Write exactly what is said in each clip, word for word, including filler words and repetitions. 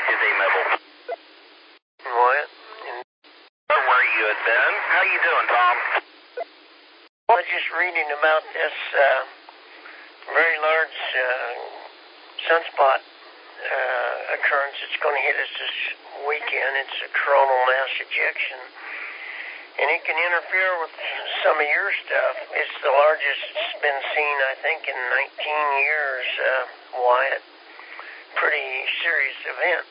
is A Mobile. What? Where you had been? How you doing, Tom? I was just reading about this uh, very large uh, sunspot uh, occurrence that's going to hit us this weekend. It's a coronal mass ejection, and it can interfere with some of your stuff. It's the largest it's been seen, I think, in nineteen years, uh, Wyatt. Pretty serious event.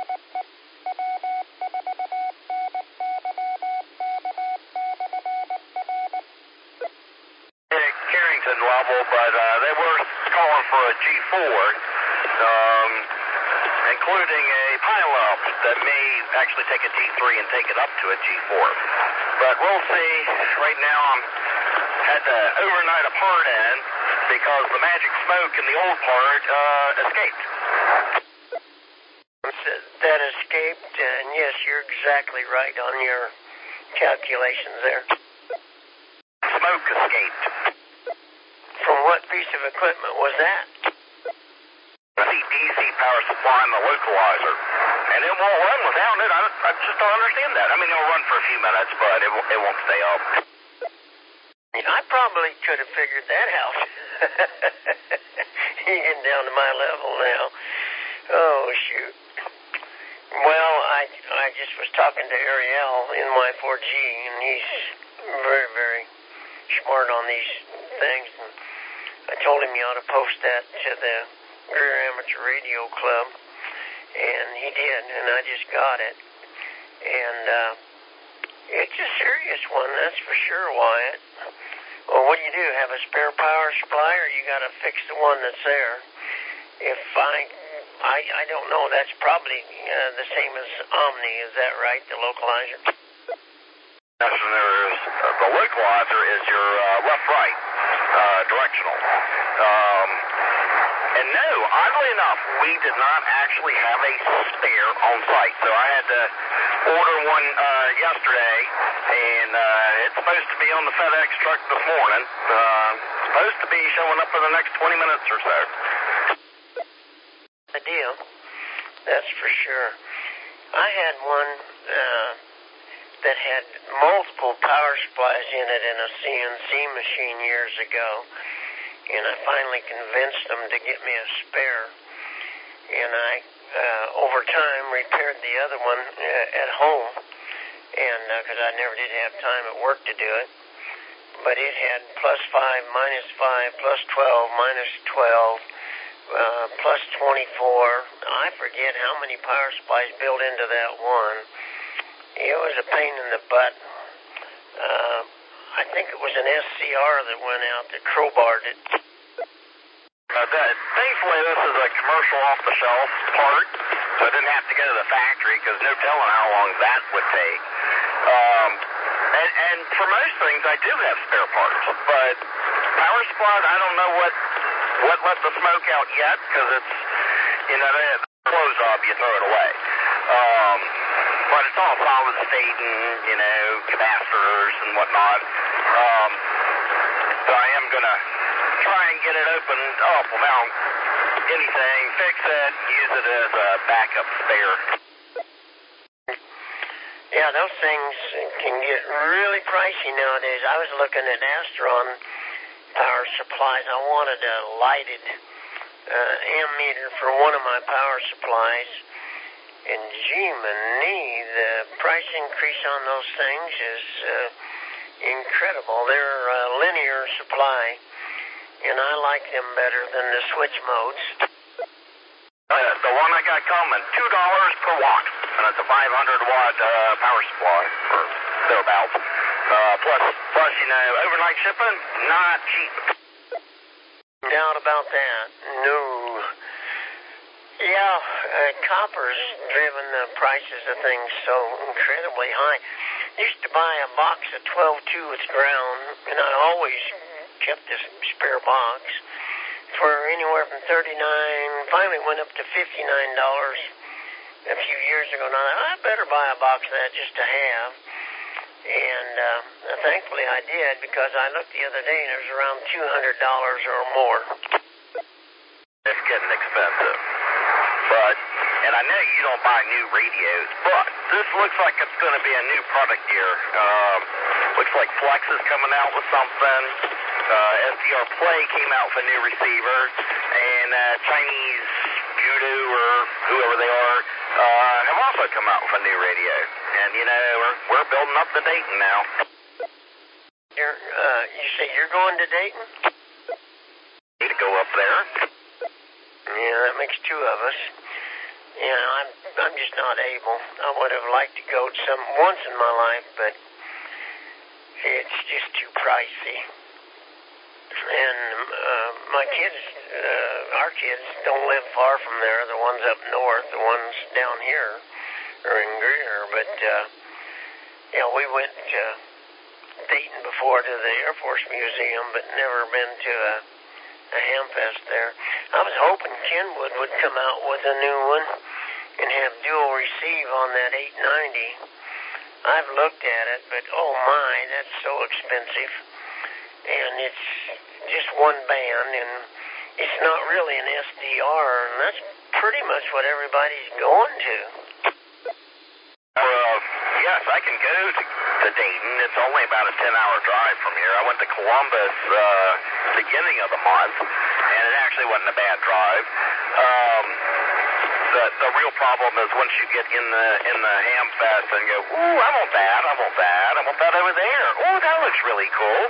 Carrington level, but uh, they were calling for a G four, um, including a pile-up that may actually take a G three and take it up to a G four. But we'll see. Right now, I'm had to overnight a part in because the magic smoke in the old part uh, escaped. That escaped, and yes, you're exactly right on your calculations there. Smoke escaped. From what piece of equipment was that? The D C power supply and the localizer. And it won't run without it. I, I just don't understand that. I mean, it'll run for a few minutes, but it, it won't stay up. I probably could have figured that out. You're getting down to my level now. Oh, shoot. Well, I, I just was talking to Ariel in my four G, and he's very, very smart on these things. And I told him you ought to post that to the Greer Amateur Radio Club, and he did, and I just got it. And uh, it's a serious one, that's for sure, Wyatt. Well, what do you do, have a spare power supply, or you got to fix the one that's there? If I, I, I don't know, that's probably uh, the same as Omni, is that right, the localizer? Yes, and there's, uh, the localizer is your uh, left-right uh, directional. Um, and no, oddly enough, we did not actually have a spare on site, so I had to order one uh, yesterday, and uh, it's supposed to be on the FedEx truck this morning. Uh, supposed to be showing up in the next twenty minutes or so. The deal, that's for sure. I had one uh, that had multiple power supplies in it in a C N C machine years ago, and I finally convinced them to get me a spare, and I, uh, over time, repaired the other one uh, at home, and because uh, I never did have time at work to do it, but it had plus five, minus five, plus twelve, minus twelve, Uh, plus twenty-four. I forget how many power supplies built into that one. It was a pain in the butt. Uh, I think it was an S C R that went out that crowbarred it. Uh, that, thankfully, this is a commercial off-the-shelf part, so I didn't have to go to the factory because no telling how long that would take. Um, and, and for most things, I do have spare parts, but power supplies, I don't know what what let the smoke out yet, because it's, you know, they close up, you throw it away. Um, but it's all solid state and, you know, capacitors and whatnot. Um, so I am going to try and get it opened up without anything, fix it, use it as a backup spare. Yeah, those things can get really pricey nowadays. I was looking at Astron power supplies. I wanted a lighted uh, ammeter for one of my power supplies, and gee, manee, the price increase on those things is uh, incredible. They're a linear supply, and I like them better than the switch modes. Uh, the one I got coming, two dollars per watt, and it's a five hundred watt uh, power supply, or thereabouts. Uh, plus, plus, you know, overnight shipping, not cheap. Doubt about that. No. Yeah, uh, copper's driven the prices of things so incredibly high. Used to buy a box of twelve two with ground, and I always kept this spare box for anywhere from thirty-nine. Finally went up to fifty-nine dollars a few years ago. Now I better buy a box of that just to have. And uh, thankfully I did, because I looked the other day and it was around two hundred dollars or more. It's getting expensive. But and I know you don't buy new radios, but this looks like it's going to be a new product here. Um, looks like Flex is coming out with something. Uh, S D R Play came out with a new receiver, and uh, Chinese Voodoo or whoever they are uh, have also come out with a new radio. And you know, we're we're building up to Dayton now. You're, uh, you say you're going to Dayton? Need to go up there. Yeah, that makes two of us. You know, I'm I'm just not able. I would have liked to go some once in my life, but it's just too pricey. And uh, my kids, uh, our kids, don't live far from there. The ones up north, the ones down here are in Greer. But uh, you know, we went to Dayton before to the Air Force Museum, but never been to a, a Hamfest there. I was hoping Kenwood would come out with a new one and have dual receive on that eight ninety. I've looked at it, but oh my, that's so expensive. And it's just one band, and it's not really an S D R, and that's pretty much what everybody's going to. Well, yes, I can go to, to Dayton. It's only about a ten-hour drive from here. I went to Columbus uh, beginning of the month, and it actually wasn't a bad drive. Um, the the real problem is once you get in the in the Hamfest and go, ooh, I want that, I want that, I want that over there. Ooh, that looks really cool.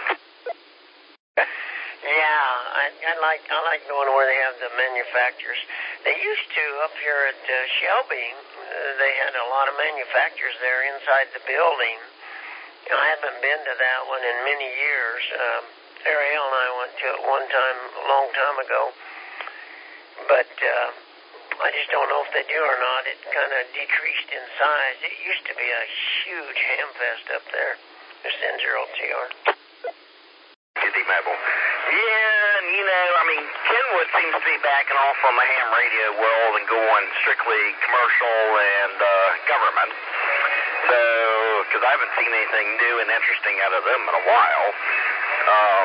Yeah, I, I like I like going where they have the manufacturers. They used to up here at uh, Shelby. Uh, they had a lot of manufacturers there inside the building. You know, I haven't been to that one in many years. Um, Ariel and I went to it one time, a long time ago. But uh, I just don't know if they do or not. It kind of decreased in size. It used to be a huge Hamfest up there. This N zero T R. Mobile. Yeah, and you know, I mean, Kenwood seems to be backing off from the ham radio world and going strictly commercial and uh, government. So, because I haven't seen anything new and interesting out of them in a while. Um,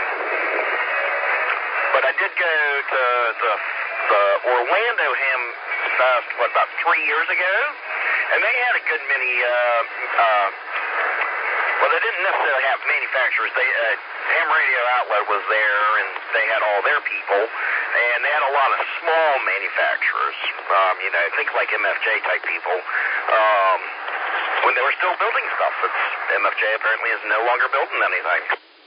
but I did go to the, the Orlando Ham Fest, what, about three years ago? And they had a good many, uh, uh, well, they didn't necessarily have manufacturers. They, uh, Ham Radio Outlet was there, and they had all their people, and they had a lot of small manufacturers, um, you know, think like M F J type people, um, when they were still building stuff. It's, M F J apparently is no longer building anything.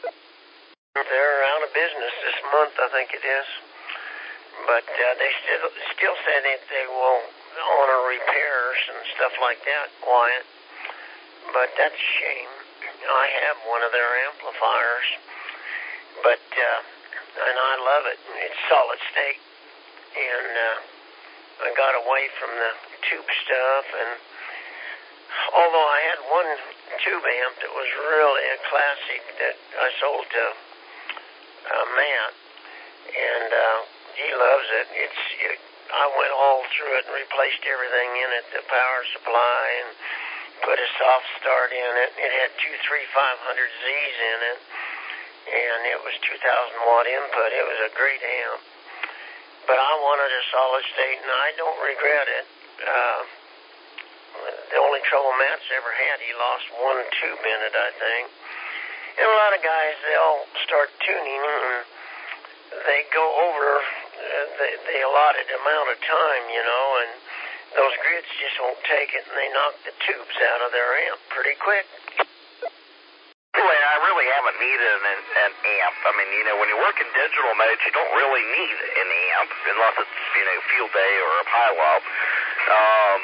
They're out of business this month, I think it is. But uh, they still still say that they will honor repairs and stuff like that, Wyatt. But that's a shame. I have one of their amplifiers, but uh, and I love it. It's solid state, and uh, I got away from the tube stuff. And although I had one tube amp that was really a classic that I sold to uh, Matt, and uh, he loves it. It's it, I went all through it and replaced everything in it, the power supply, and put a soft start in it. It had two three five hundred Z's in it, and it was two thousand watt input. It was a great amp. But I wanted a solid state, and I don't regret it. Uh, the only trouble Matt's ever had, he lost one tube in it, I think. And a lot of guys, they'll start tuning, and they go over uh, the, the allotted amount of time, you know, and those grids just won't take it, and they knock the tubes out of their amp pretty quick. Anyway, I really haven't needed an, an amp. I mean, you know, when you work in digital modes, you don't really need an amp unless it's, you know, field day or a pileup. Um,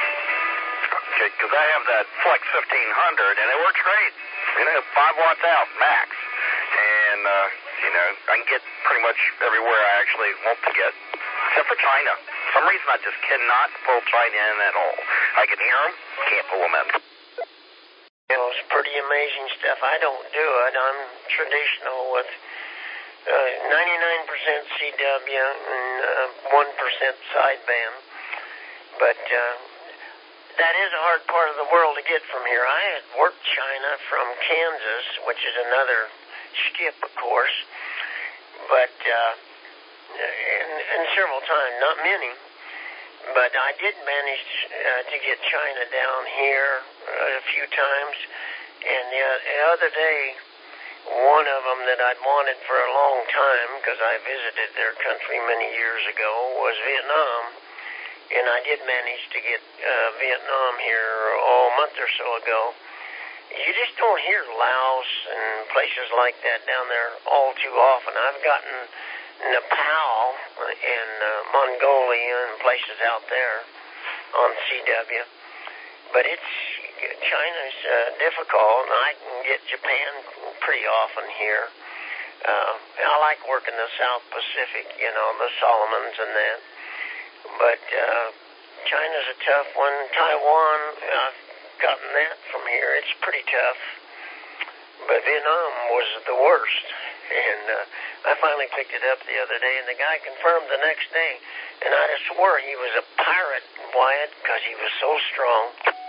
because I have that Flex fifteen hundred, and it works great. You know, five watts out, max. And, uh, you know, I can get pretty much everywhere I actually want to get, except for China. For some reason, I just cannot pull China in at all. I can hear them, can't pull them in. You know, it's pretty amazing stuff. I don't do it. I'm traditional with uh, ninety-nine percent C W and uh, one percent sideband. But uh, that is a hard part of the world to get from here. I had worked China from Kansas, which is another skip, of course. But, uh, and, and several times, not many. but I did manage uh, to get China down here uh, a few times. And the, the other day, one of them that I'd wanted for a long time, because I visited their country many years ago, was Vietnam. And I did manage to get uh, Vietnam here oh, a month or so ago. You just don't hear Laos and places like that down there all too often. I've gotten Nepal and uh, Mongolia and places out there on C W. But it's, China's uh, difficult, and I can get Japan pretty often here. Uh, I like working the South Pacific, you know, the Solomons and that. But uh, China's a tough one. Taiwan, I've gotten that from here. It's pretty tough. But Vietnam was the worst. And uh, I finally picked it up the other day, and the guy confirmed the next day. And I'd have swore he was a pirate, Wyatt, because he was so strong.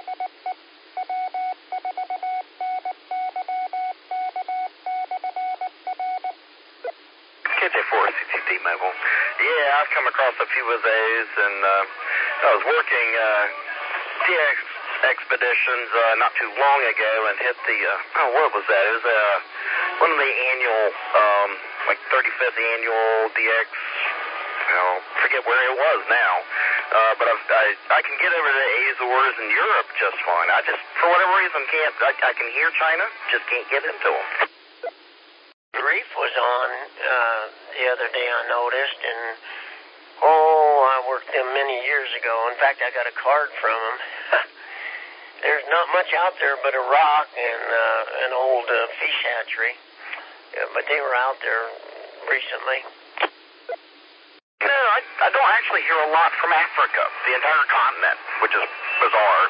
K J four C T D Mobile. Yeah, I've come across a few of those, and uh, I was working uh, T X expeditions uh, not too long ago and hit the, uh, oh, what was that? It was uh, one of the annual, um, like thirty-fifth annual D X, I don't forget where it was now, uh, but I've, I I can get over to the Azores in Europe just fine. I just, for whatever reason, can't, I, I can hear China, just can't get into them. Reef was on uh, the other day, I noticed, and oh, I worked them many years ago. In fact, I got a card from them. There's not much out there but a rock and uh, an old uh, fish hatchery, yeah, but they were out there recently. No, I, I don't actually hear a lot from Africa, the entire continent, which is bizarre.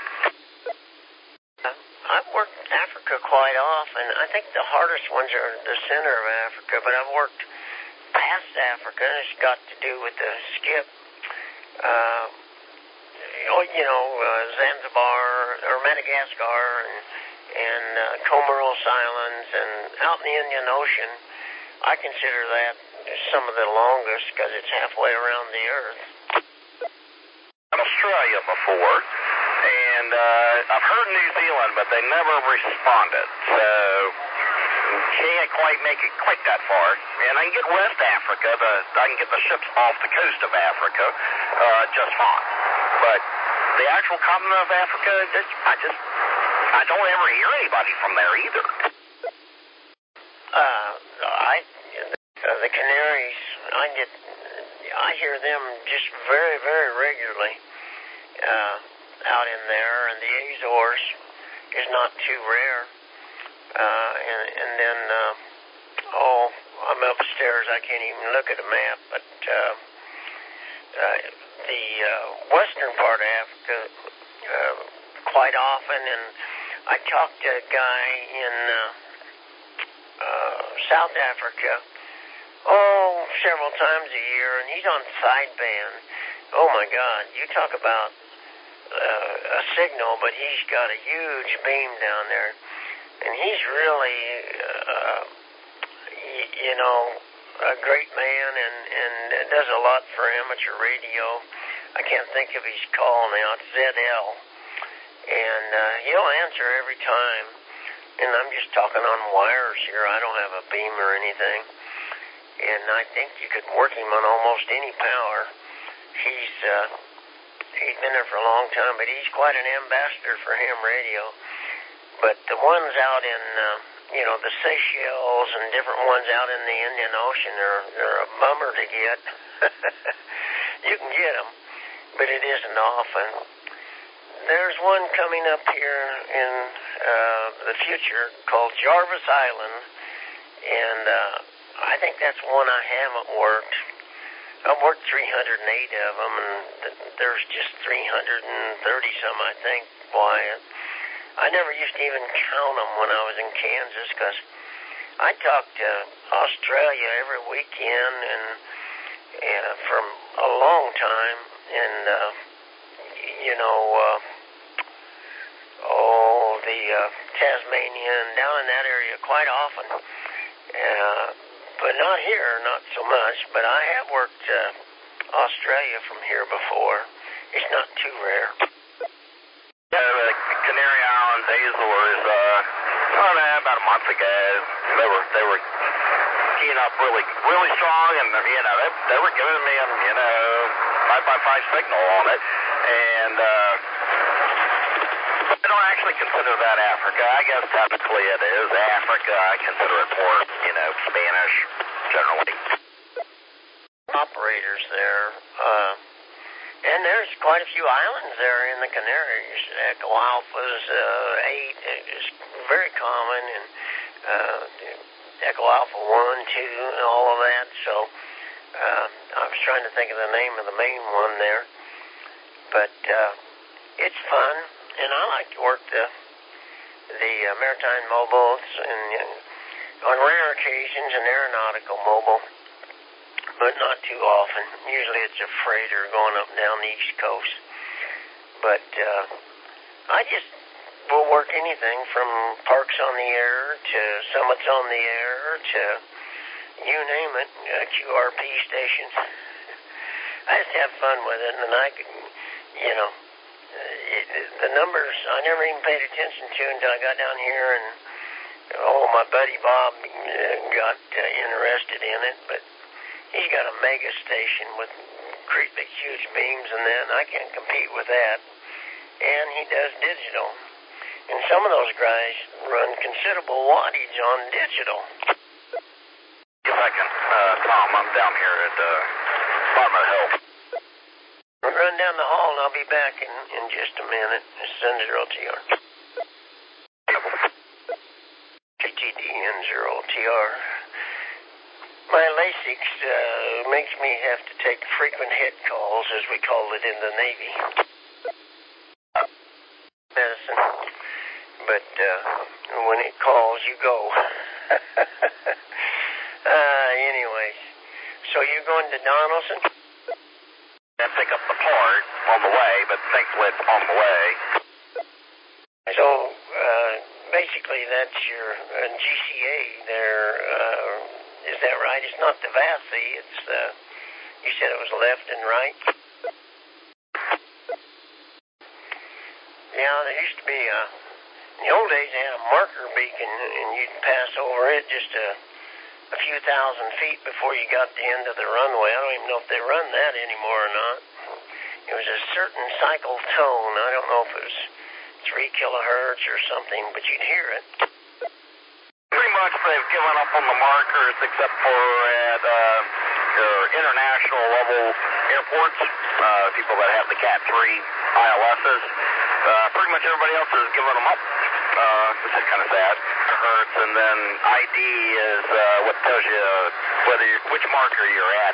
I've worked Africa quite often. I think the hardest ones are the center of Africa, but I've worked past Africa, and it's got to do with the skip. Uh, you know, uh, Zanzibar or Madagascar and, and uh, Comoros Islands and out in the Indian Ocean. I consider that some of the longest because it's halfway around the Earth. Australia before. And uh, I've heard New Zealand, but they never responded. So can't quite make it quite that far. And I can get West Africa. The, I can get the ships off the coast of Africa uh, just fine. But the actual continent of Africa, just, I just I don't ever hear anybody from there either. Uh, I uh, the Canaries, I get I hear them just very very regularly. Uh, out in there, and the Azores is not too rare. Uh, and, and then, uh, oh, I'm upstairs, I can't even look at a map, but uh, uh, the uh, western part of Africa uh, quite often, and I talked to a guy in uh, uh, South Africa, oh, several times a year, and he's on sideband. Oh my God, you talk about Uh, a signal, but he's got a huge beam down there, and he's really, uh, y- you know, a great man, and, and does a lot for amateur radio. I can't think of his call now. It's Z L, and uh, he'll answer every time, and I'm just talking on wires here. I don't have a beam or anything, and I think you could work him on almost any power. He's uh, He's been there for a long time, but he's quite an ambassador for ham radio. But the ones out in, uh, you know, the Seychelles and different ones out in the Indian Ocean, they're, they're a bummer to get. You can get them, but it isn't often. There's one coming up here in uh, the future called Jarvis Island, and uh, I think that's one I haven't worked. I've worked three hundred eight of them, and there's just three hundred thirty some, I think. Why? I never used to even count them when I was in Kansas, because I talked to Australia every weekend and, and for a long time, and, uh, you know, uh, oh, the uh, Tasmania and down in that area quite often. Uh, But not here, not so much. But I have worked uh, Australia from here before, it's not too rare. Yeah, the Canary Islands Azores, uh, oh, man, about a month ago, they were they were keying up really really strong, and you know they they were giving me um you know five by five signal on it, and uh, I don't actually consider that Africa. I guess technically it is Africa. I consider it more you know Spanish generally. Operators there. Uh, And there's quite a few islands there in the Canaries. Echo Alpha's uh, eight is very common, and uh, Echo Alpha one, two, and all of that. So uh, I was trying to think of the name of the main one there. But uh, it's fun, and I like to work the the uh, maritime mobiles, and uh, on rare occasions an aeronautical mobile. But not too often. Usually it's a freighter going up and down the East Coast. But uh, I just will work anything from parks on the air to summits on the air to you name it, uh, Q R P stations. I just have fun with it, and I could, you know, it, the numbers I never even paid attention to until I got down here, and oh, my buddy Bob uh, got uh, interested in it, but he's got a mega station with great big huge beams, and then I can't compete with that. And he does digital. And some of those guys run considerable wattage on digital. If I can, uh, Tom, I'm down here at uh, Bottom of the Hill. Run down the hall, and I'll be back in, in just a minute. Send zero T R. K T D N zero T R. My LASIK uh, makes me have to take frequent head calls, as we call it in the Navy. Medicine. But uh, when it calls, you go. uh, anyways, so you're going to Donaldson? I pick up the part on the way, but thankfully it's on the way. So uh, basically that's your uh, G C A there. Uh, Is that right? It's not the V A S I. It's, uh, you said it was left and right? Yeah, there used to be, uh, in the old days they had a marker beacon, and you'd pass over it just a, a few thousand feet before you got to the end of the runway. I don't even know if they run that anymore or not. It was a certain cycle tone. I don't know if it was three kilohertz or something, but you'd hear it. Pretty much they've given up on the markers except for at uh, your international level airports, uh, people that have the Cat three I L Ss. Uh, pretty much everybody else has given them up, uh, which is kind of sad. Hertz, and then I D is uh, what tells you whether you, which marker you're at.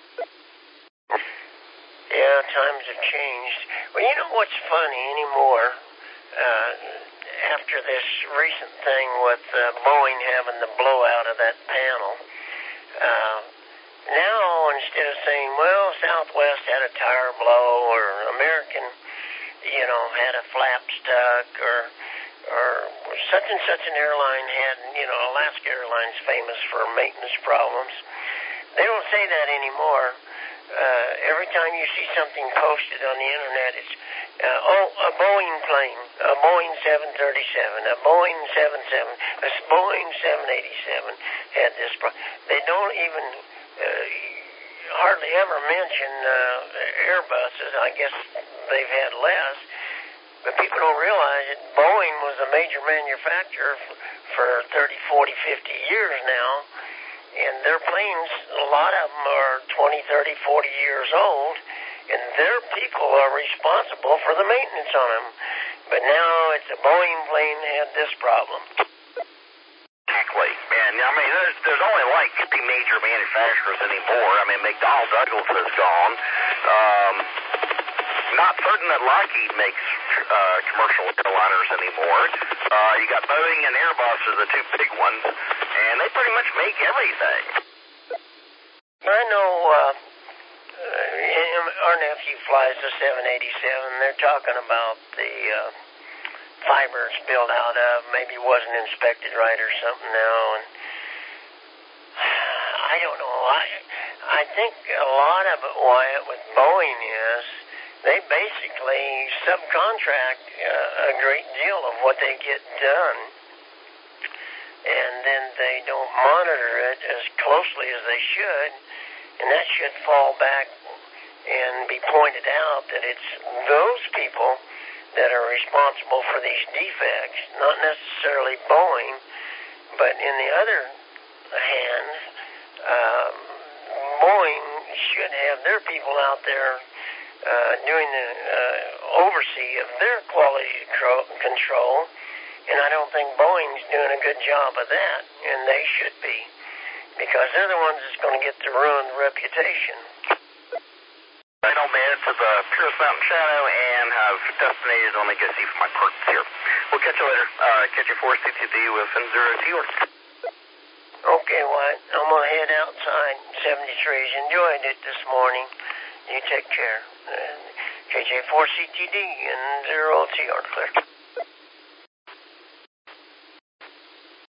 Yeah, times have changed. Well, you know what's funny anymore? Uh, after this recent thing with uh, Boeing having the blowout of that panel, uh, now instead of saying, well, Southwest had a tire blow, or American, you know, had a flap stuck, or or such and such an airline had, you know, Alaska Airlines famous for maintenance problems. They don't say that anymore. Uh, every time you see something posted on the internet, it's, uh, oh, a Boeing plane, a Boeing seven thirty-seven, a Boeing seven seven, a Boeing seven eighty-seven had this problem. They don't even uh, hardly ever mention uh, Airbuses. I guess they've had less. But people don't realize that Boeing was a major manufacturer for, for thirty, forty, fifty years now. And their planes, a lot of them are twenty, thirty, forty years old, and their people are responsible for the maintenance on them. But now it's a Boeing plane had this problem. Exactly. And, I mean, there's, there's only like fifty major manufacturers anymore. I mean, McDonnell Douglas is gone. Um, not certain that Lockheed makes uh, commercial airliners anymore. Uh, you got Boeing and Airbus are the two big ones, and they pretty much make everything. I know uh, uh, our nephew flies the seven eighty-seven. They're talking about the uh, fibers built out of, maybe wasn't inspected right or something now, and I don't know. I, I think a lot of it, Wyatt, with Boeing is they basically subcontract uh, a great deal of what they get done, and then they don't monitor it as closely as they should, and that should fall back and be pointed out that it's those people that are responsible for these defects, not necessarily Boeing, but in the other hand, um, Boeing should have their people out there uh, doing the uh, oversee of their quality control, and I don't think Boeing's doing a good job of that, and they should be, because they're the ones that's going to get the ruined reputation. I know, man, to the Pierce Mountain Shadow, and have destinated on the G C for my parts here. We'll catch you later. Uh, catch you for C T D with N zero T York. Okay, White. I'm going to head outside seventy-threes. Enjoyed it this morning. You take care. Uh, K J four C T D and zero T York, clear.